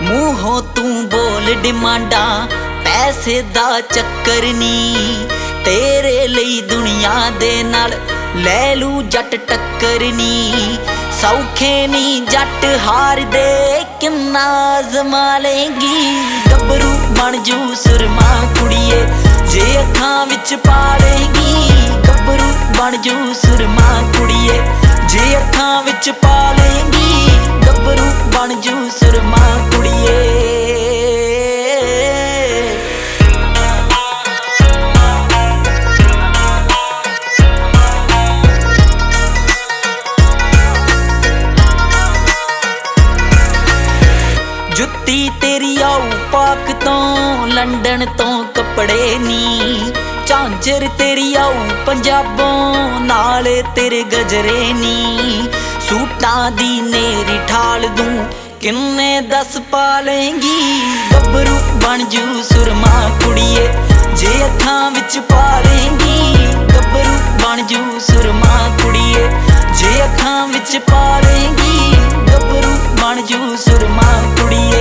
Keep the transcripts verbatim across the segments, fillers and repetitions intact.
ਮੂੰਹੋਂ ਤੂੰ ਬੋਲ ਡਿਮਾਂਡਾ ਪੈਸੇ ਦਾ ਚੱਕਰ ਨੀ, ਤੇਰੇ ਲਈ ਦੁਨੀਆ ਦੇ ਨਾਲ ਲੈ ਲੂ ਜੱਟ ਟੱਕਰ ਨੀ। ਸੌਖੇ ਨੀ ਜੱਟ ਹਾਰਦੇ ਕਿੰਨਾ ਅਜ਼ਮਾ ਲੇਂਗੀ, ਗੱਭਰੂ ਬਣ ਜੂ ਸੁਰਮਾ ਕੁੜੀਏ ਜੇ ਅੱਖਾਂ ਵਿੱਚ ਪਾ ਲੇਂਗੀ। ਗੱਭਰੂ ਬਣ ਜੂ ਸੁਰਮਾ ਕੁੜੀਏ ਜੇ ਅੱਖਾਂ ਵਿੱਚ ਪਾ ਲੇਂਗੀ, ਗੱਭਰੂ ਬਣ ਜੂ ਸੁਰਮਾ ਕੁੜੀਏ। ਜੁੱਤੀ ਤੇਰੀ ਆਊ ਪਾਕ ਤੋਂ ਲੰਡਨ ਤੋਂ ਕੱਪੜੇ ਨੀ, ਝਾਂਜਰ ਤੇਰੀ ਆਊ ਪੰਜਾਬੋਂ ਨਾਲ ਤੇਰੇ ਗਜਰੇ ਨੀ। ਸੂਟਾਂ ਦੀ ਨੇਰੀ ਠਾਲ ਦੂੰ ਕਿੰਨੇ ਦਸ ਪਾ ਲੇਂਗੀ, ਗੱਭਰੂ ਬਣ ਜੂ ਸੁਰਮਾ ਕੁੜੀਏ ਜੇ ਅੱਖਾਂ ਵਿੱਚ ਪਾ ਲੇਂਗੀ। ਗੱਭਰੂ ਬਣ ਜੂ ਸੁਰਮਾ ਕੁੜੀਏ ਜੇ ਅੱਖਾਂ ਵਿੱਚ ਪਾ ਲੇਂਗੀ, ਗੱਭਰੂ ਬਣ ਜੂ ਸੁਰਮਾ ਕੁੜੀਏ।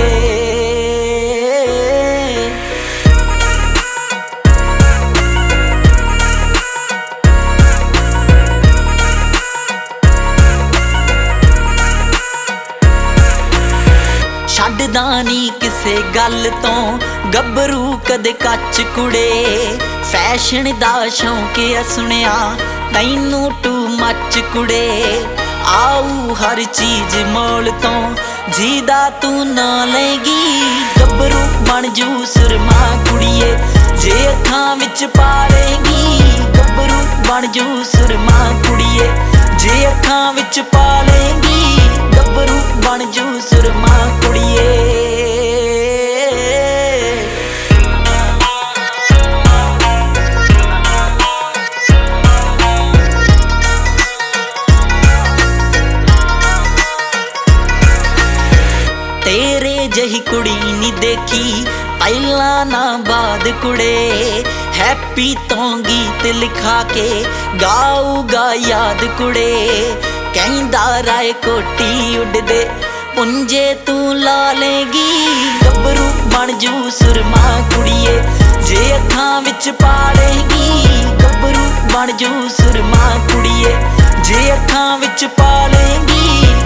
ਛੱਡਦਾ ਨੀ ਕਿਸੇ ਗੱਲ ਤੋਂ ਗੱਭਰੂ ਕਦੇ ਕੱਚ ਕੁੜੇ, ਫੈਸ਼ਨ ਦਾ ਸ਼ੌਂਕ ਆ ਸੁਣਿਆ ਤੈਨੂੰ ਟੂ ਮੱਚ ਕੁੜੇ। ਆਊ ਹਰ ਚੀਜ਼ ਮੋਲ ਤੋਂ ਜਿਹਦਾ ਤੂੰ ਨਾ ਲਏਗੀ, ਗੱਭਰੂ ਬਣ ਜੂ ਸੁਰਮਾ ਕੁੜੀਏ ਜੇ ਅੱਖਾਂ ਵਿੱਚ ਪਾ ਲੇਂਗੀ। ਗੱਭਰੂ ਬਣ ਜੂ ਸੁਰਮਾ ਕੁੜੀਏ ਜੇ ਅੱਖਾਂ ਵਿੱਚ ਪਾ ਲੇਂਗੀ, ਗੱਭਰੂ ਬਣ ਜੂ ਸੁਰਮਾ ਕੁੜੀਏ। ਤੇਰੇ ਜਹੀ ਕੁੜੀ ਨੀ ਦੇਖੀ ਪਹਿਲਾਂ ਨਾ ਬਾਦ ਕੁੜੇ, ਹੈਪੀ ਤੋਂ ਗੀਤ ਲਿਖਾ ਕੇ ਗਾਊਗਾ ਯਾਦ ਕੁੜੇ। ਕਹਿੰਦਾ ਰਾਏ ਕੋਟੀ ਉੱਡਦੇ ਪੁੰਜੇ ਤੂੰ ਲਾ ਲੇਂਗੀ, ਗੱਭਰੂ ਬਣ ਜੂ ਸੁਰਮਾ ਕੁੜੀਏ ਜੇ ਅੱਖਾਂ ਵਿੱਚ ਪਾ ਲੇਂਗੀ। ਗੱਭਰੂ ਬਣ ਜੂ ਸੁਰਮਾ ਕੁੜੀਏ ਜੇ ਅੱਖਾਂ ਵਿੱਚ ਪਾ ਲੇਂਗੀ,